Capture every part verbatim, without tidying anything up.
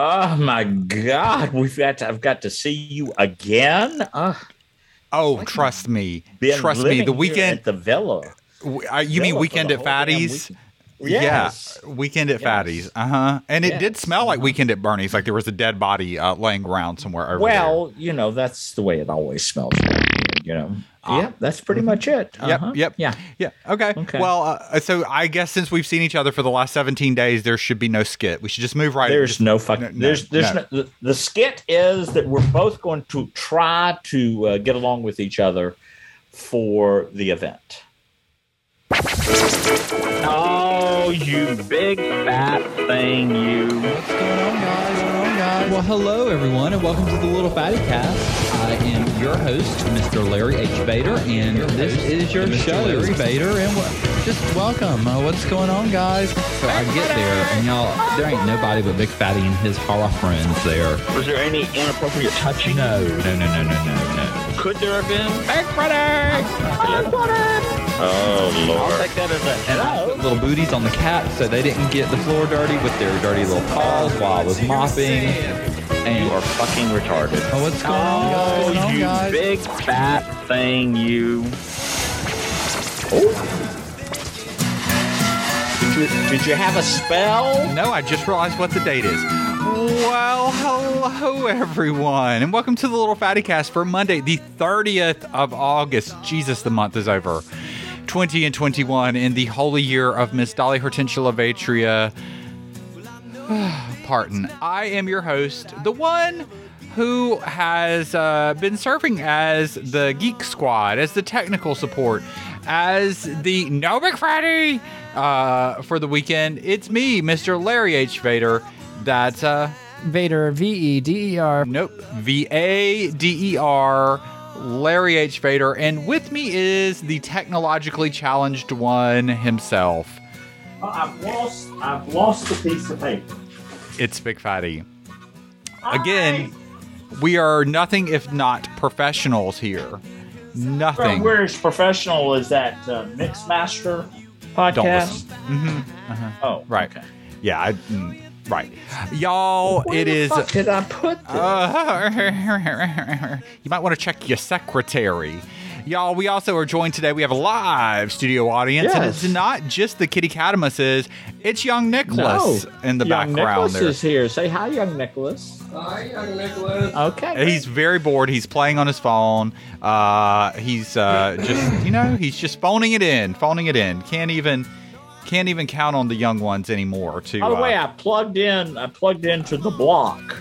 Oh my God, we've got to, I've got to see you again. Uh, Oh, trust me, been trust me. living The here weekend. at the villa. w- uh, You mean Villa for weekend the at whole damn Fatty's? weekend. Yeah, Yes. weekend at Yes. Fatty's. Uh huh. And it did Yes. smell like Uh-huh. weekend at Bernie's. Like there was a dead body uh, laying around somewhere over Well, you know, that's the way it always smells around here, you know. Ah. Yeah, that's pretty much it. there. Yep. Uh-huh. Yep. Yeah. Yeah. Okay. Okay. Well, uh, so I guess since we've seen each other for the last seventeen days, there should be no skit. We should just move right. There's just, no fucking. no, no, there's there's no. no. the, the skit is that we're both going to try to uh, get along with each other for the event. Oh, you big fat thing, you. What's going on, guys? What's going on, guys? Well, hello, everyone, and welcome to the Little Fatty Cast. I am your host, Mister Larry H. Vader, and this is your Mister show, Larry Vader, and what, just welcome. Uh, what's going on, guys? So I get there, and y'all, there ain't nobody but Big Fatty and his horror friends there. Was there any inappropriate touching? No, no, no, no, no, no, no. Could there have been? Big Fatty! Big Fatty! Oh Lord! I'll take that as a hello. Little booties on the cat, so they didn't get the floor dirty with their dirty little paws while I was mopping. And You are fucking retarded. oh, what's going on, guys? What's going on, you guys? big fat thing, you. Did you, did you have a spell? No, I just realized what the date is. Well, hello, everyone, and welcome to the Little Fatty Cast for Monday, the thirtieth of August. Jesus, the month is over. twenty and twenty-one in the holy year of Miss Dolly Hortensia Lavatria. Parton. I am your host, the one who has uh, been serving as the Geek Squad, as the technical support, as the No Big Fatty uh, for the weekend. It's me, Mister Larry H. Vader. That's uh, Vader, V E D E R. nope, V A D E R, Larry H. Vader, and with me is the technologically challenged one himself. I've lost. I've lost a piece of paper. It's Big Fatty. Again, we are nothing if not professionals here. Nothing. We're as professional as that uh, Mixmaster Don't podcast. listen. Mm-hmm. Uh-huh. Oh, Right. okay. Yeah, I, mm, right. Y'all, Where it the is. fuck did I put this? Uh, you might want to check your secretary. Y'all, we also are joined today. We have a live studio audience, and Yes. it's not just the Kitty Catamuses. It's young Nicholas in the young background Nicholas there. is here. Say hi, young Nicholas. Hi, young Nicholas. Okay. He's very bored. He's playing on his phone. Uh, he's uh, just, you know, he's just phoning it in, phoning it in. Can't even, can't even count on the young ones anymore. To By the uh, way, I plugged in. I plugged into the block.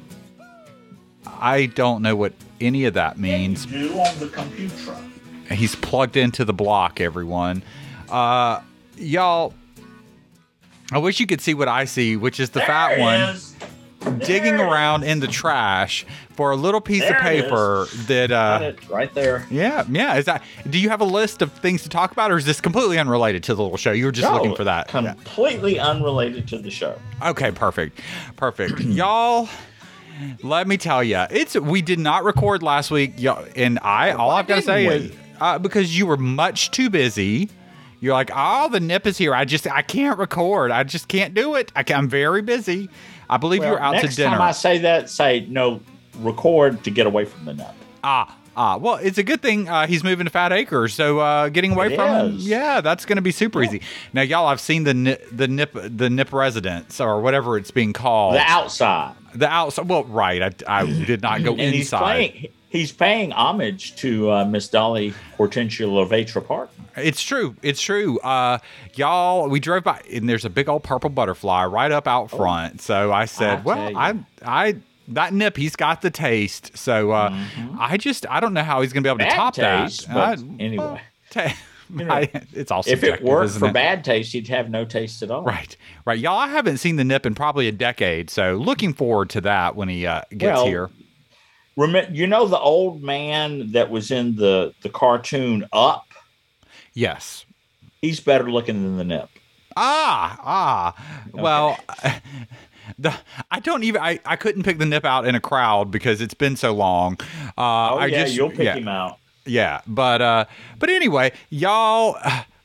I don't know what any of that means. You do on the computer. He's plugged into the block, everyone. Uh, y'all, I wish you could see what I see, which is the There fat it one is. digging There it around is. in the trash for a little piece There of it paper that, Got uh, it right there. yeah, yeah. Is that? Do you have a list of things to talk about, or is this completely unrelated to the little show? You were just No, looking for that. Yeah. Completely unrelated to the show. Okay, perfect, perfect. Y'all, let me tell you, it's we did not record last week, y'all, and I all Why I've got to say didn't is uh, because you were much too busy. You're like, oh, the nip is here. I just I can't record. I just can't do it. I can, I'm very busy. I believe you were out to next dinner. time I say that, say no, record to get away from the nut. Ah, ah. Well, it's a good thing uh, he's moving to Fat Acres, so uh, getting away It from him, is. yeah, that's going to be super easy. Now, y'all, I've seen the nip, the nip, the nip residence or whatever it's being called. The outside. The outside. Well, right. I, I did not go And he's inside. playing. He's paying homage to uh, Miss Dolly Hortensia Lavatra Park. It's true. It's true. Uh, y'all, we drove by, and there's a big old purple butterfly right up out front. So I said, I well, tell I, you. I, that nip, he's got the taste. So uh, I just, I don't know how he's going to be able to Bad top taste, that. but I- anyway. well, ta- You know, I- it's all If subjective, it worked isn't for it? bad taste, he'd have no taste at all. Right, right. Y'all, I haven't seen the nip in probably a decade, so looking forward to that when he uh, gets Well, here. Remember, you know the old man that was in the, the cartoon Up? Yes. He's better looking than the nip. Ah, ah. Well, the I don't even I, I couldn't pick the nip out in a crowd because it's been so long. Uh, Oh, I yeah, just you'll pick yeah, him out. Yeah, but uh, but anyway, y'all.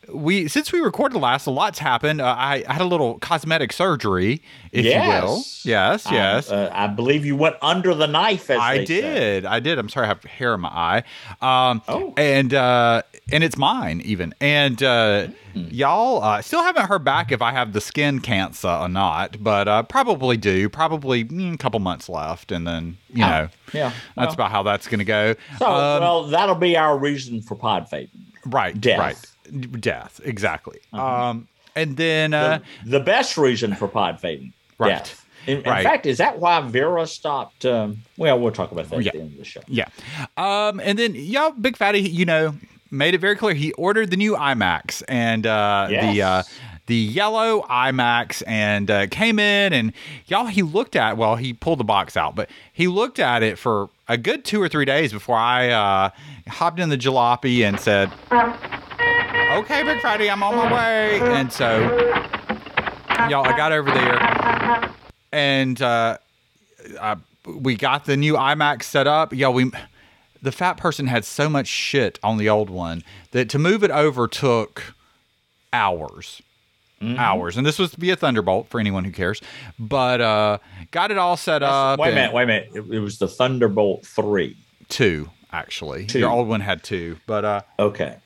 we since we recorded last, a lot's happened. Uh, I, I had a little cosmetic surgery, if yes. you will. Yes, yes. I, uh, I believe you went under the knife. As I they did. say. I did. I'm sorry, I have hair in my eye. Um, oh, and uh, and it's mine even. And uh, mm. y'all uh, still haven't heard back if I have the skin cancer or not, but uh, probably do. Probably mm, a couple months left, and then you oh, know, yeah, that's well. about how that's going to go. So, um, well, that'll be our reason for pod fading. Right. Death. Right. Death, exactly. Uh-huh. Um, and then uh, the, the best reason for pod fading, right. death. In, in right. fact, is that why Vera stopped? Um, well, we'll talk about that yeah. at the end of the show. Yeah. Um, and then, y'all, Big Fatty, you know, made it very clear he ordered the new iMacs and uh, yes. the uh, the yellow iMacs and uh, came in and y'all, he looked at. Well, he pulled the box out, but he looked at it for a good two or three days before I uh, hopped in the jalopy and said, okay, Big Fatty, I'm on my way. And so, y'all, I got over there, and uh, I, we got the new iMac set up. Y'all, we the fat person had so much shit on the old one that to move it over took hours. Mm-hmm. Hours. And this was to be a Thunderbolt for anyone who cares. But uh, got it all set up. Wait a minute, wait a minute. It, it was the Thunderbolt three. Two, actually. Two. Your old one had two. But uh, okay.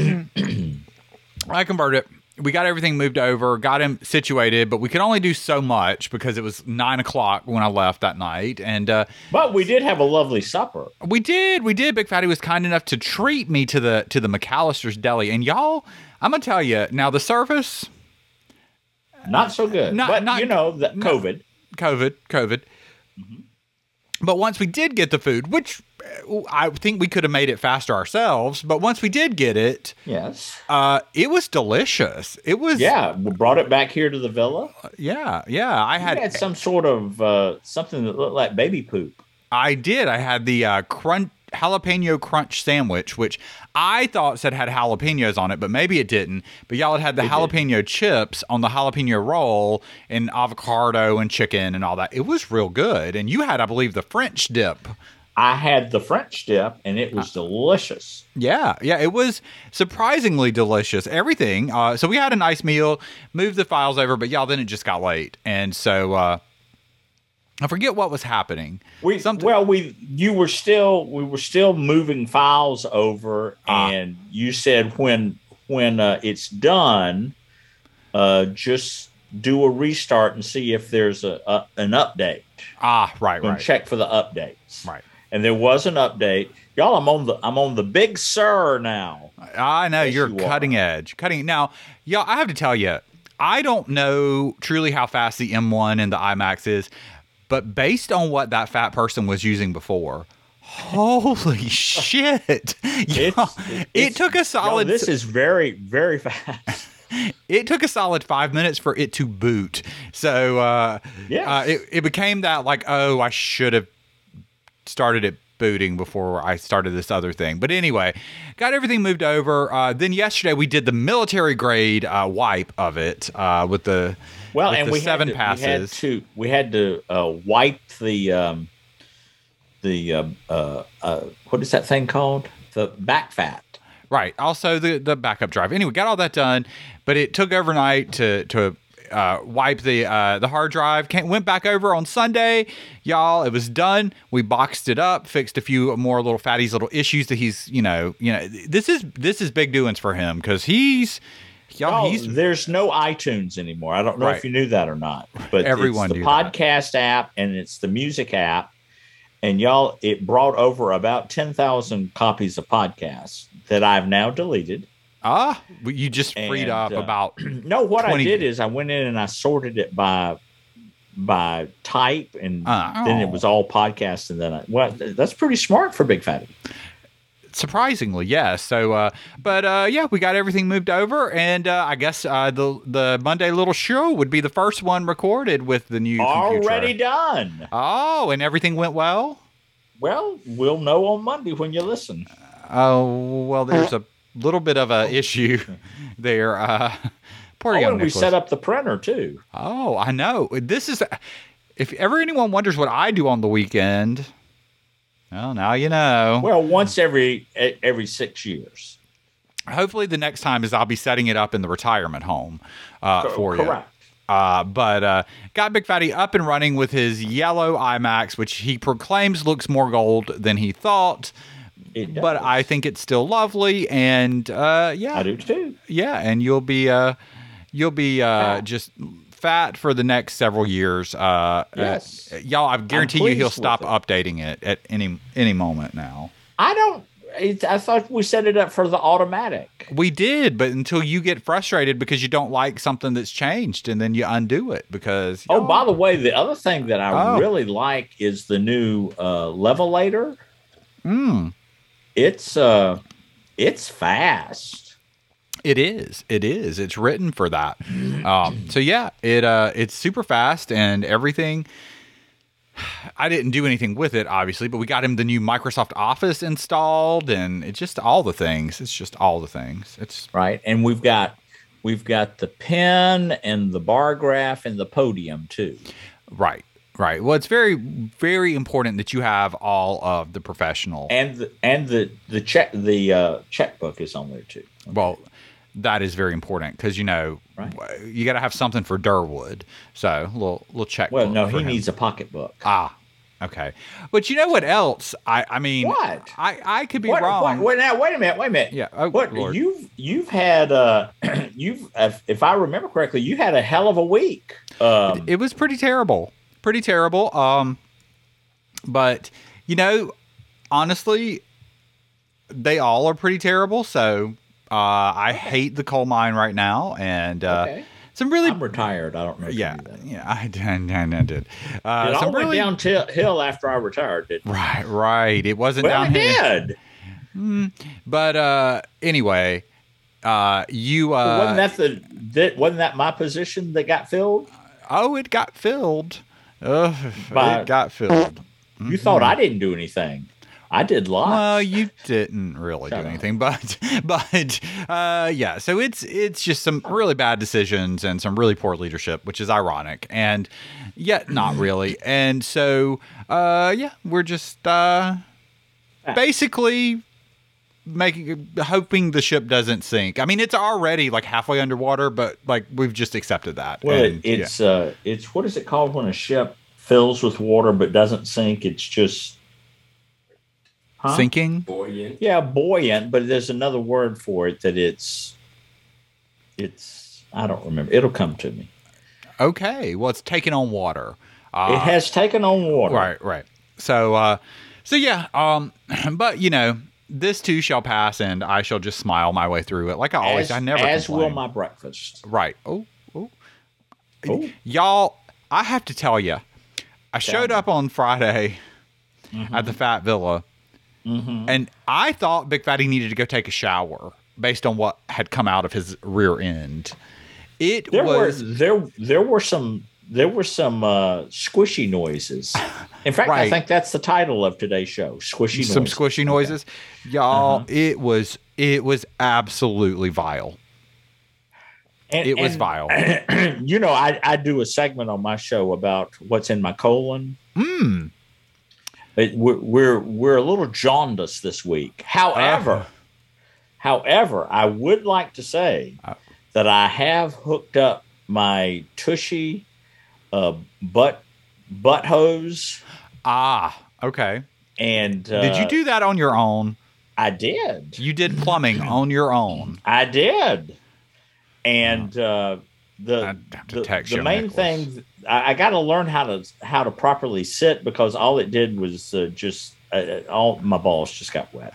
I converted it. We got everything moved over, got him situated, but we could only do so much because it was nine o'clock when I left that night. And uh, but we did have a lovely supper. We did, we did. Big Fatty was kind enough to treat me to the to the McAllister's Deli. And y'all, I'm gonna tell you now, the service not so good. Not, but not, you know, the COVID, COVID, COVID. Mm-hmm. But once we did get the food, which I think we could have made it faster ourselves, but once we did get it, yes, uh, it was delicious. It was, yeah. We brought it back here to the villa. Yeah, yeah. I had, had some sort of uh, something that looked like baby poop. I did. I had the uh, crunch jalapeno crunch sandwich, which I thought said had jalapenos on it, but maybe it didn't. But y'all had had the it jalapeno did. chips on the jalapeno roll and avocado and chicken and all that. It was real good. And you had, I believe, the French dip. I had the French dip, and it was delicious. Yeah, yeah, it was surprisingly delicious. Everything. Uh, so we had a nice meal, moved the files over, but y'all, then it just got late. And so uh, I forget what was happening. We Something- Well, we you were still we were still moving files over, ah. and you said when when uh, it's done, uh, just do a restart and see if there's a, a an update. Ah, right, and right. Check for the updates. Right. And there was an update. Y'all, I'm on the I'm on the Big Sur now. I know, yes, you're you cutting are. edge. Cutting now, y'all, I have to tell you, I don't know truly how fast the M one and the iMac is, but based on what that fat person was using before, holy shit. Y'all, it's, it's, it took a solid y'all, this is very, very fast. It took a solid five minutes for it to boot. So uh, yes. uh, it, it became that like, oh, I should have started it booting before I started this other thing. But anyway, got everything moved over. Uh, then yesterday we did the military grade uh, wipe of it uh, with the well, with and the we seven had to, passes. We had to, we had to uh, wipe the um, the uh, uh, uh, what is that thing called? The back fat. Right. Also the the backup drive. Anyway, got all that done, but it took overnight to to uh, wipe the uh, the hard drive. Came, went back over on Sunday, y'all. It was done. We boxed it up, fixed a few more little fatties, little issues that he's you know you know this is this is big doings for him because he's y'all. No, he's there's no iTunes anymore. I don't know right. if you knew that or not, but everyone it's the knew podcast that. app and it's the music app, and y'all, it brought over about ten thousand copies of podcasts that I've now deleted. Ah, you just freed and, up uh, about no. What twenty I did is I went in and I sorted it by by type, and uh, then oh. it was all podcasts. And then I well, that's pretty smart for Big Fatty. Surprisingly, yes. So, uh, but uh, yeah, we got everything moved over, and uh, I guess uh, the the Monday Little Show would be the first one recorded with the new already computer. done. Oh, and everything went well. Well, we'll know on Monday when you listen. Oh well, there's a little bit of a issue there. Uh, poor oh, young and we Nicholas. set up the printer too. Oh, I know. This is if ever anyone wonders what I do on the weekend. Well, now you know. Well, once every every six years. hopefully the next time is I'll be setting it up in the retirement home uh, for you. Correct. Uh, but uh, got Big Fatty up and running with his yellow IMAX, which he proclaims looks more gold than he thought. It does. But I think it's still lovely, and uh, yeah, I do too. yeah, and you'll be uh, you'll be uh, just fat for the next several years. Uh, Yes. uh, y'all, I guarantee you he'll pleased with stop it. updating it at any any moment now. I don't. It, I thought we set it up for the automatic. We did, but until you get frustrated because you don't like something that's changed, and then you undo it because. Oh, y'all- by the way, the other thing that I Oh. really like is the new uh, levelator. Mm, It's uh, it's fast. it is. It is. It's written for that. Um, so yeah, it uh, it's super fast and everything. I didn't do anything with it, obviously, but we got him the new Microsoft Office installed, and it's just all the things. It's just all the things. It's Right, and we've got we've got the pen and the bar graph and the podium too. right, right. Well, it's very, very important that you have all of the professional. And the, and the the check the uh, checkbook is on there too. Well, that is very important because you know Right. you got to have something for Durwood. So a little little check. Well, no, for he him. needs a pocketbook. ah. Okay, but you know what else? I I mean, What? I I could be What, wrong. what, wait, now, wait a minute. Wait a minute. Yeah. Oh, What Lord. you've you've had uh you've if, if I remember correctly, you had a hell of a week. Um, It was pretty terrible, pretty terrible. Um, but you know, honestly, they all are pretty terrible. So uh, I hate the coal mine right now, and uh, Okay. some really, I'm retired. I don't know. If yeah, you knew that. yeah, I did, I did. Uh, It all some went really, downhill after I retired. Didn't it? right, right. It wasn't Well, down it here, did. but uh, anyway, uh, you uh, wasn't that the that wasn't that my position that got filled? oh, it got filled. Uh, By- it got filled. You thought I didn't do anything. I did lots. Well, you didn't really Shut do up. anything, but but uh, yeah. So it's it's just some really bad decisions and some really poor leadership, which is ironic, and yet not really. And so uh, yeah, we're just uh, basically making hoping the ship doesn't sink. I mean, it's already like halfway underwater, but like we've just accepted that. well, And, it, it's uh, it's what is it called when a ship fills with water but doesn't sink? It's just yeah. huh? sinking. Buoyant. Yeah, buoyant. But there's another word for it that it's it's I don't remember. It'll come to me. Okay, well, it's taking on water. Uh, It has taken on water. Right, right. So, uh, so yeah. Um, but you know, this too shall pass, and I shall just smile my way through it, like I always. As, I never. as will complain. my breakfast. Right. Oh, oh. Oh. Y'all, I have to tell you, I showed me. up on Friday Mm-hmm. at the Fat Villa, and I thought Big Fatty needed to go take a shower based on what had come out of his rear end. It There was. were there there were some there were some uh, squishy noises. In fact, I Right. think that's the title of today's show. Squishy some noises. squishy noises, y'all. It was it was absolutely vile. And- It was and, vile. You know, I, I do a segment on my show about what's in my colon. Mm. It, we're, we're we're a little jaundiced this week. However, Uh. however, I would like to say Uh. that I have hooked up my Tushy uh, butt butt hose, Ah, okay. and uh, Did you do that on your own? I did. You did plumbing on your own. I did. And uh, the I'd have to the, text the you, main Nicholas. thing I, I got to learn how to how to properly sit because all it did was uh, just uh, all my balls just got wet.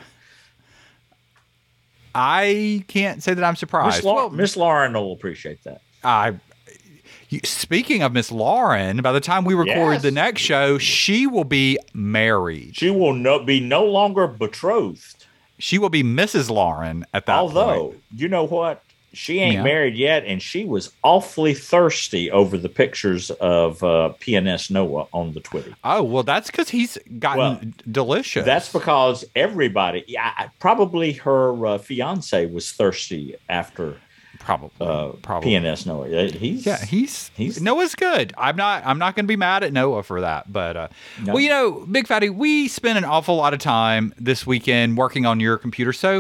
I can't say that I'm surprised. Miss, Lau- Well, Miss Lauren will appreciate that. I. you- Speaking of Miss Lauren, by the time we record Yes. the next show, she will be married. She will no, be no longer betrothed. She will be Missus Lauren at that Although point. you know what, she ain't Yeah. married yet, and she was awfully thirsty over the pictures of uh, P N S Noah on the Twitter. Oh well, that's because he's gotten Well, delicious. That's because everybody, yeah, I- probably her uh, fiance was thirsty after probably uh, probably. P N S Noah. Uh, He's Yeah, he's, He's- Noah's good. I'm not I'm not going to be mad at Noah for that. But uh, No. well, you know, Big Fatty, we spent an awful lot of time this weekend working on your computer. So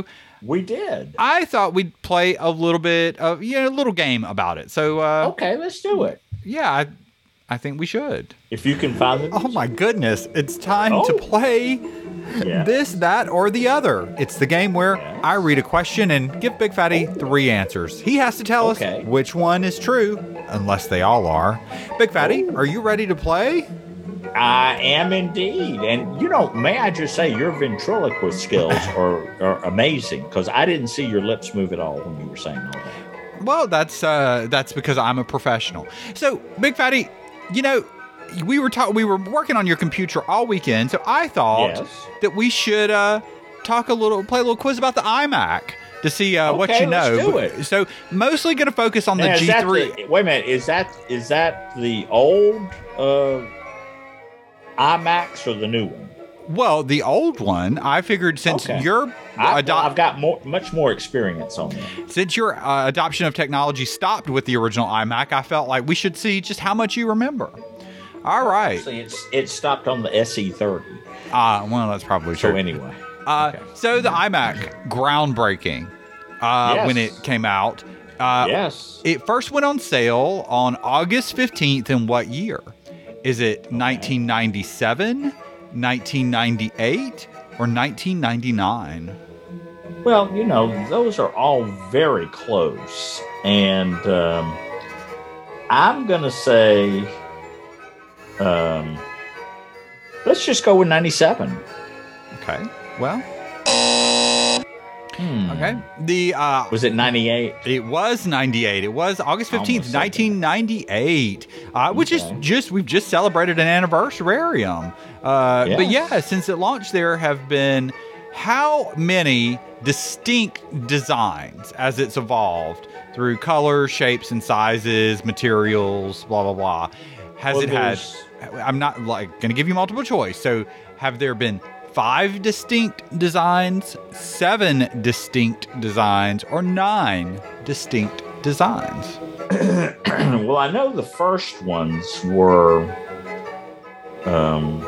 We did. I thought we'd play a little bit of, you know, a little game about it. So, uh, Okay, let's do it. yeah, I, I think we should. If you can find the Oh my goodness. It's time Oh. to play Yeah. this, that, or the other. It's the game where Yes. I read a question and give Big Fatty three answers. He has to tell Okay. us which one is true, unless they all are. Big Fatty, are you ready to play? I am indeed. And, you know, may I just say your ventriloquist skills are, are amazing because I didn't see your lips move at all when you were saying all that. Well, that's uh, that's because I'm a professional. So, Big Fatty, you know, we were ta- we were working on your computer all weekend, so I thought Yes. that we should uh, talk a little, play a little quiz about the iMac to see uh, what Okay, you know. let's do it. So, mostly going to focus on the Now, is G that three. the- wait a minute. Is that is that the old uh, iMacs or the new one? Well, the old one, I figured since Okay. your I, ado- I've got more, much more experience on that. since your uh, adoption of technology stopped with the original iMac, I felt like we should see just how much you remember. All right. Actually, it's it stopped on the S E thirty. Uh, well, that's probably So true. anyway, Uh, okay. So the iMac, groundbreaking uh, Yes. when it came out. Uh, yes. It first went on sale on August fifteenth in what year? Is it nineteen ninety-seven, nineteen ninety-eight, or nineteen ninety-nine? Well, you know, those are all very close, and um, I'm gonna say, um, let's just go with ninety-seven. Okay. Well, Hmm. okay. The uh, Was it ninety-eight? It was ninety-eight. It was August fifteenth, Almost said that. nineteen ninety-eight, uh, which is Okay. just, we've just celebrated an anniversarium. Uh, But Yes. yeah, since it launched, there have been how many distinct designs as it's evolved through colors, shapes, and sizes, materials, blah, blah, blah. Has Well, it had, there's- I'm not like going to give you multiple choice. So have there been five distinct designs, seven distinct designs, or nine distinct designs? Well, I know the first ones were, um,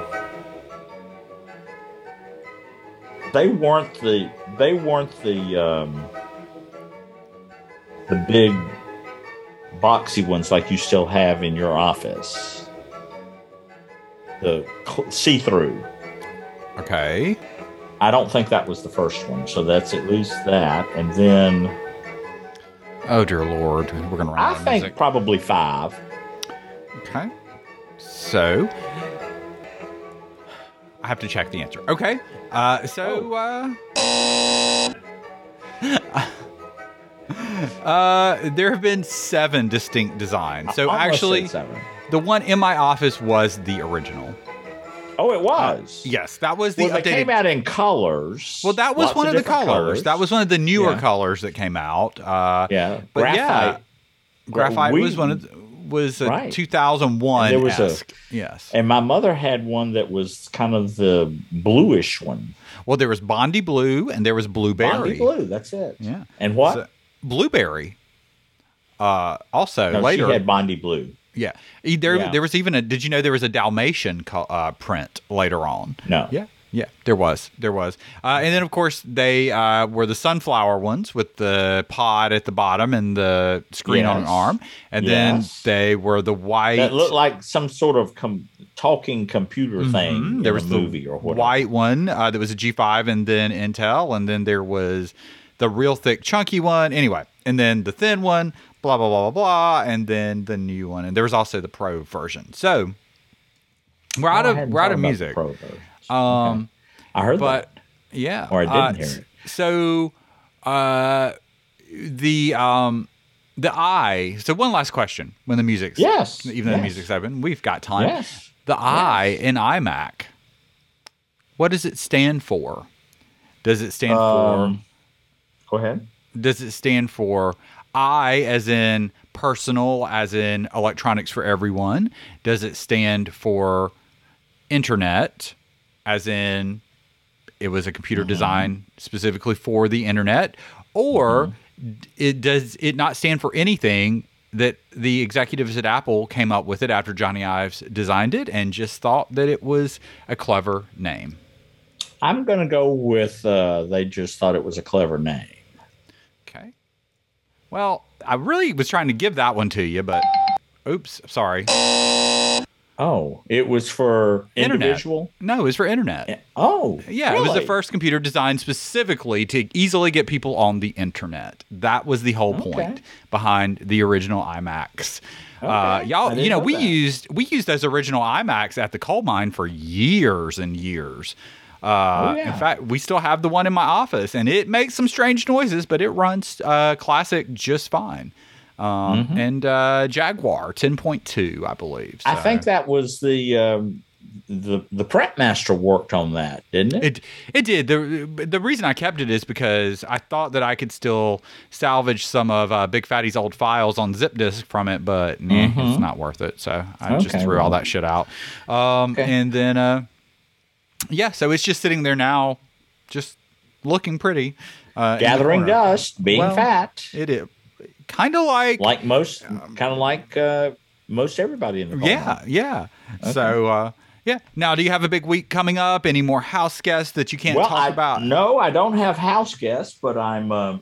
they weren't the they weren't the um, the big boxy ones like you still have in your office. The cl- see-through. Okay. I don't think that was the first one, so that's at least that. And then Oh dear Lord, we're gonna run I out of think music. probably five. Okay. So I have to check the answer. Okay. Uh, so Oh. uh, uh, there have been seven distinct designs. So I almost actually, said seven. the one in my office was the original. Oh, it was. Yes, that was the Well, they updated. came out in colors. well, that was Lots one of, the different colors. That was one of the newer Yeah. colors that came out. Uh, yeah. but Graphite. yeah, graphite we- was one of the, was a Right. two thousand one. And there was a- yes. And my mother had one that was kind of the bluish one. Well, there was Bondi Blue and there was Blueberry. Bondi blue. That's it. Yeah. And what? So- Blueberry. Uh, also no, later, she had Bondi blue. yeah. E- There, Yeah. there was even a. Did you know there was a Dalmatian co- uh, print later on? No. Yeah, yeah, there was, there was, uh, and then of course they uh, were the sunflower ones with the pod at the bottom and the screen on an Yes. arm, and Yes. then they were the white. That looked like some sort of com- talking computer thing Mhm. in There a was movie the or whatever. white one uh, that was a G five, and then Intel, and then there was the real thick, chunky one. Anyway, and then the thin one. Blah blah blah blah blah, and then the new one, and there was also the Pro version. So we're out Oh, I of hadn't we're out thought of about music. the Pro version. Um, Okay. I heard but that. yeah, Or I didn't uh, hear it. So uh, the um the I. So one last question. When the music's Yes. even though yes. the music's open, we've got time. Yes. The I in iMac. What does it stand for? Does it stand Um, go ahead. for? Does it stand for I, as in personal, as in electronics for everyone? Does it stand for internet, as in it was a computer Mm-hmm. designed specifically for the internet? Or Mm-hmm. it does it not stand for anything, that the executives at Apple came up with it after Johnny Ives designed it and just thought that it was a clever name? I'm going to go with uh, they just thought it was a clever name. Okay. Well, I really was trying to give that one to you, but oops, sorry. Oh, it was for Internet. individual? No, it was for internet. Oh, Yeah, it was the really? first computer designed specifically to easily get people on the internet. That was the whole Okay. point behind the original iMacs. Uh, Okay. I y'all, didn't you know, know we that. used we used those original iMacs at the coal mine for years and years. Uh, Oh, yeah. In fact, we still have the one in my office, and it makes some strange noises, but it runs uh, classic just fine. Um, Mm-hmm. And uh, Jaguar ten point two, I believe. I So- think that was the um, the the prep master worked on that, didn't it? It it did. The the reason I kept it is because I thought that I could still salvage some of uh, Big Fatty's old files on zip disk from it, but nah, it's not worth it. So I just Mm-hmm. Okay, threw all well. that shit out. Um, Okay. And then, uh, yeah, so it's just sitting there now, just looking pretty. Uh, in the Gathering corner. dust, being Well, fat, It is kind of like, like most, kind of like uh, most everybody in the coal yeah, mine. yeah. So. Uh, yeah. Now, do you have a big week coming up? Any more house guests that you can't Well, talk I, about? no, I don't have house guests, but I'm. Uh,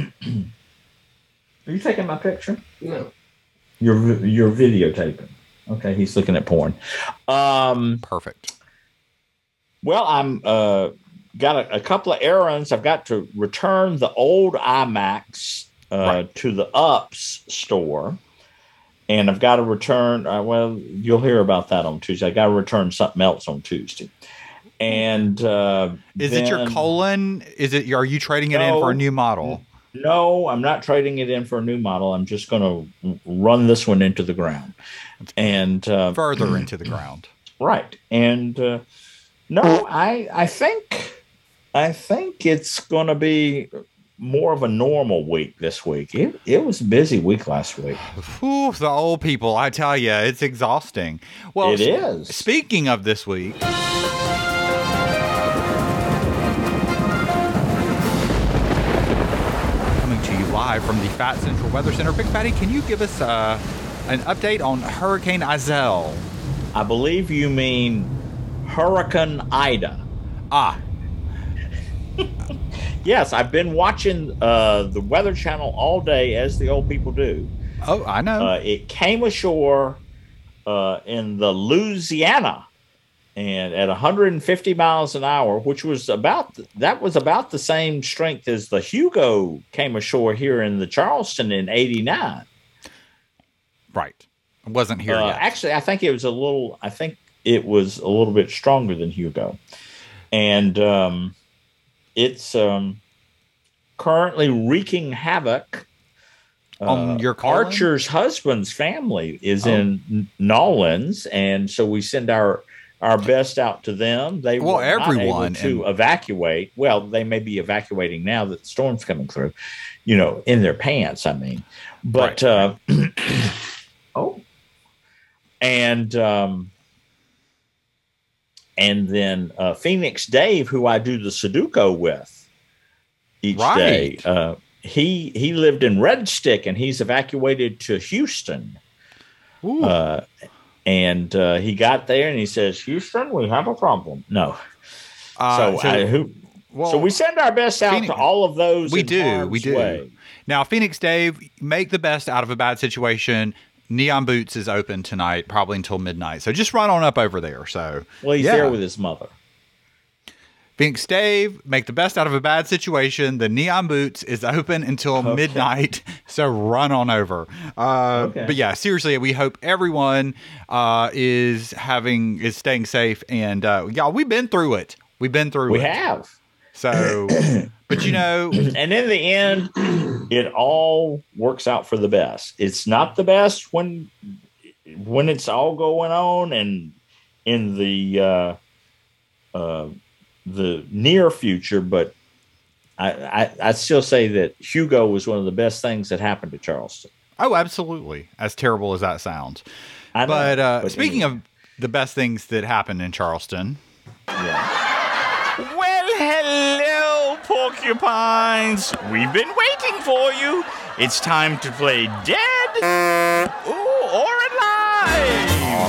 are you taking my picture? No. You're vi- you're videotaping. Okay, he's looking at porn. Um, Perfect. well, I'm uh, got a, a couple of errands. I've got to return the old iMacs uh, Right. to the Ups store, and I've got to return. Uh, well, you'll hear about that on Tuesday. I got to return something else on Tuesday. And uh, Is it your then- colon? Is it? Are you trading it in No. for a new model? No, I'm not trading it in for a new model. I'm just going to run this one into the ground. And uh, Further into the ground. right. And uh, no, I I think I think it's going to be more of a normal week this week. It it was a busy week last week. Whew, the old people, I tell you, it's exhausting. Well, It s- is. Speaking of this week, coming to you live from the Fat Central Weather Center. Big Fatty, can you give us uh, an update on Hurricane Iselle? I believe you mean Hurricane Ida. Ah, Yes, I've been watching uh, the Weather Channel all day, as the old people do. oh, I know. Uh, it came ashore uh, in the Louisiana, and at one hundred fifty miles an hour, which was about that was about the same strength as the Hugo came ashore here in the Charleston in eighty-nine. right. I wasn't here Uh, yet. actually, I think it was a little. I think it was a little bit stronger than Hugo, and um, it's um, currently wreaking havoc. On Uh, your colon? Archer's husband's family is Oh. in N- Nolans, and so we send our our best out to them. They Well, were not everyone, able to and- evacuate. Well, they may be evacuating now that the storm's coming through. You know, in their pants. I mean, but Right. uh, oh, and um, and then uh, Phoenix Dave, who I do the Sudoku with each day. Right. Uh, he he lived in Red Stick, and he's evacuated to Houston. Ooh. Uh, and uh, he got there, and he says, "Houston, we have a problem." No, Uh, so, I, who? well, so we send our best out Phoenix- to all of those. we in do, harm's we do. way. Now, Phoenix Dave, make the best out of a bad situation. Neon Boots is open tonight, probably until midnight. So just run on up over there. So, Well, he's yeah. there with his mother. Phoenix Dave, make the best out of a bad situation. The Neon Boots is open until Okay. midnight. So run on over. Uh, Okay. But yeah, seriously, we hope everyone uh, is having is staying safe. And uh, y'all, we've been through it. We've been through We it. have. So, but you know, And in the end, it all works out for the best. It's not the best when when it's all going on and in the uh, uh, the near future, but I, I I still say that Hugo was one of the best things that happened to Charleston. oh, absolutely. As terrible as that sounds. I know, But, uh, but speaking anyway, of the best things that happened in Charleston. yeah. Well, hello, porcupines. We've been waiting for you. It's time to play dead ooh, or alive. All right.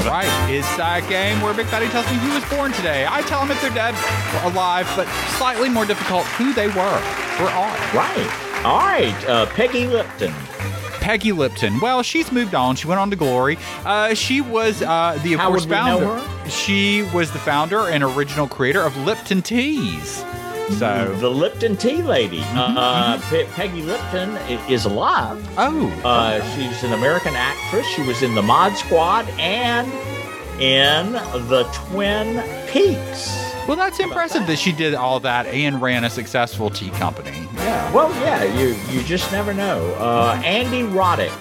It's that game where Big Fatty tells me who was born today. I tell him if they're dead or alive, but slightly more difficult, who they were or are. Right. All right. Uh, Peggy Lipton. Peggy Lipton. Well, she's moved on. She went on to glory. Uh, she was uh, the, of How course, would we founder. know her? She was the founder and original creator of Lipton Teas. So The Lipton Tea Lady. Uh, Pe- Peggy Lipton i- is alive. Oh. Uh, she's an American actress. She was in the Mod Squad and in the Twin Peaks. Well, that's impressive that she did all that and ran a successful tea company. Yeah. Well, yeah. You you just never know. Uh, Andy Roddick.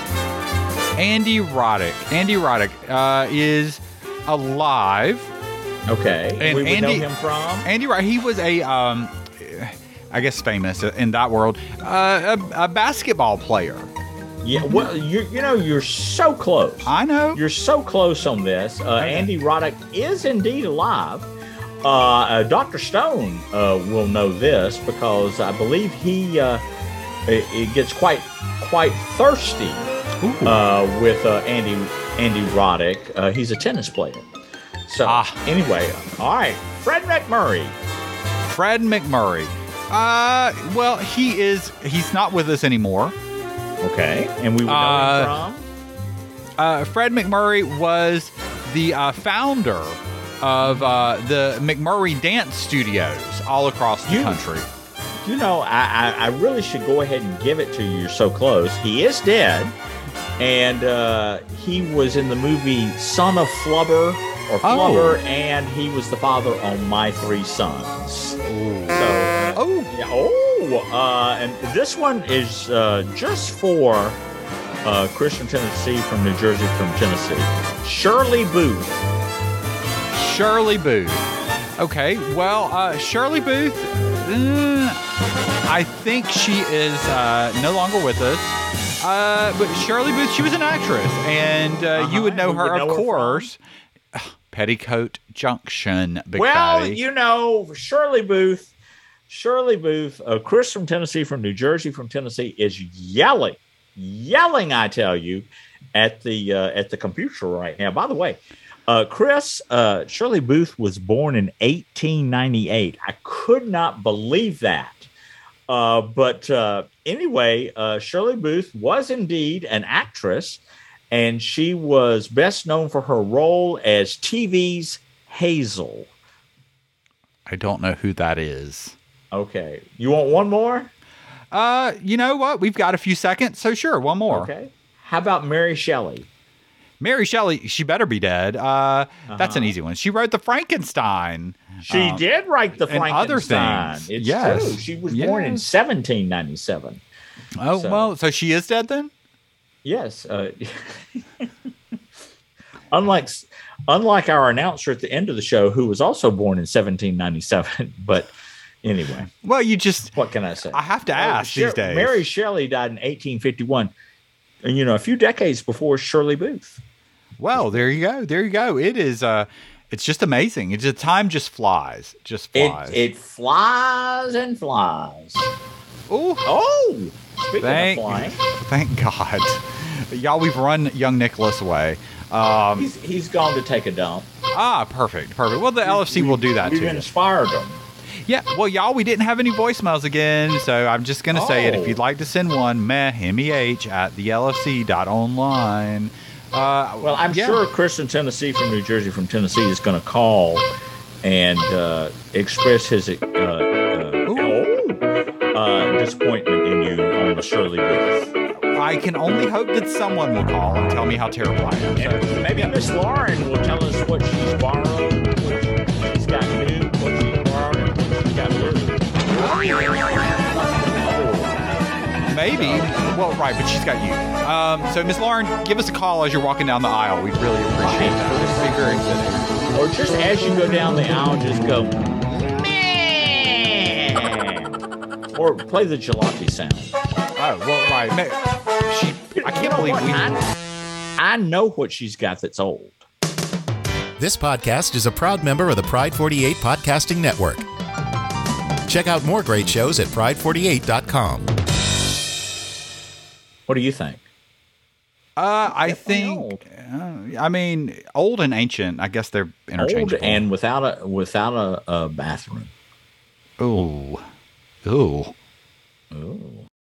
Andy Roddick. Andy Roddick uh, is alive. Okay. And we would Andy- know him from. Andy Roddick, he was a, um, I guess famous in that world, uh, a, a basketball player. Yeah. Well, you you know you're so close. I know. You're so close on this. Uh, Andy Roddick is indeed alive. Uh, uh, Doctor Stone uh, will know this because I believe he uh, it, it gets quite quite thirsty uh, with uh, Andy Andy Roddick. Uh, he's a tennis player. So Ah. anyway, all right, Fred McMurray. Fred McMurray. Uh, well, he is, he's not with us anymore. Okay, and we would know Uh, him from. Uh, Fred McMurray was the uh, founder of uh, the McMurray Dance Studios all across the You- country. You know, I, I, I really should go ahead and give it to you. You're so close. He is dead, and uh, he was in the movie Son of Flubber or Flubber, and he was the father on My Three Sons. So, uh, Oh, yeah, oh, uh, and this one is uh, just for uh, Chris from Tennessee, from New Jersey, from Tennessee. Shirley Booth. Shirley Booth. Okay, well, uh, Shirley Booth, uh, I think she is uh, no longer with us. Uh, but Shirley Booth, she was an actress, and uh, Uh-huh, you would know we her, would know of her from- course. Petticoat Junction, Big Well, Fatty. you know, Shirley Booth, Shirley Booth, uh, Chris from Tennessee, from New Jersey, from Tennessee, is yelling, yelling, I tell you, at the uh, at the computer right now. By the way, uh, Chris, uh, Shirley Booth was born in eighteen ninety-eight. I could not believe that. Uh, but uh, anyway, uh, Shirley Booth was indeed an actress, and she was best known for her role as T V's Hazel. I don't know who that is. Okay. You want one more? Uh, you know what? We've got a few seconds, so sure, one more. Okay. How about Mary Shelley? Mary Shelley, she better be dead. Uh, That's an easy one. She wrote the Frankenstein. She Um, did write the and Frankenstein. other things. It's Yes. true. She was born in Yes. seventeen ninety-seven. Oh, So- well, so she is dead then? Yes. Uh, unlike unlike our announcer at the end of the show, who was also born in seventeen ninety-seven. But anyway, Well, you just, what can I say? I have to Uh, ask Sher- these days. Mary Shelley died in eighteen fifty-one. And, you know, a few decades before Shirley Booth. Well, there you go. There you go. It is, uh, it's just amazing. It's the time just flies. Just It, flies. it flies and flies. Ooh, Oh, speaking Thank- of flying, thank God. Y'all, we've run young Nicholas away. Um, he's, he's gone to take a dump. ah, perfect, perfect. Well, the L F C will do that We've too. inspired him. Yeah, well, y'all, we didn't have any voicemails again, so I'm just going to say it. If Oh. you'd like to send one, meh, M E H at the L F C dot online. Uh, Well, I'm yeah. sure Chris from Tennessee, from New Jersey, from Tennessee, is going to call and uh, express his uh, uh, oh, uh, disappointment in you on the Shirley Booth. I can only hope that someone will call and tell me how terrible I am. So, And maybe Miss Lauren will tell us what she's borrowed, what she's got new, what she's borrowed, and what she's got new. maybe. Well, right, but she's got you. Um, so, Miss Lauren, give us a call as you're walking down the aisle. We'd really appreciate that. This would be very fitting. Or just as you go down the aisle, just go, meh. Or play the jalopy sound. Oh, well, right. Ma- She, I You can't know believe what? we. I, I know what she's got that's old. This podcast is a proud member of the Pride forty-eight Podcasting Network. Check out more great shows at pride forty-eight dot com. What do you think? Uh, I Definitely think. old. Uh, I mean, old and ancient. I guess they're Old interchangeable. and without a without a, a bathroom. Ooh, ooh. Ooh.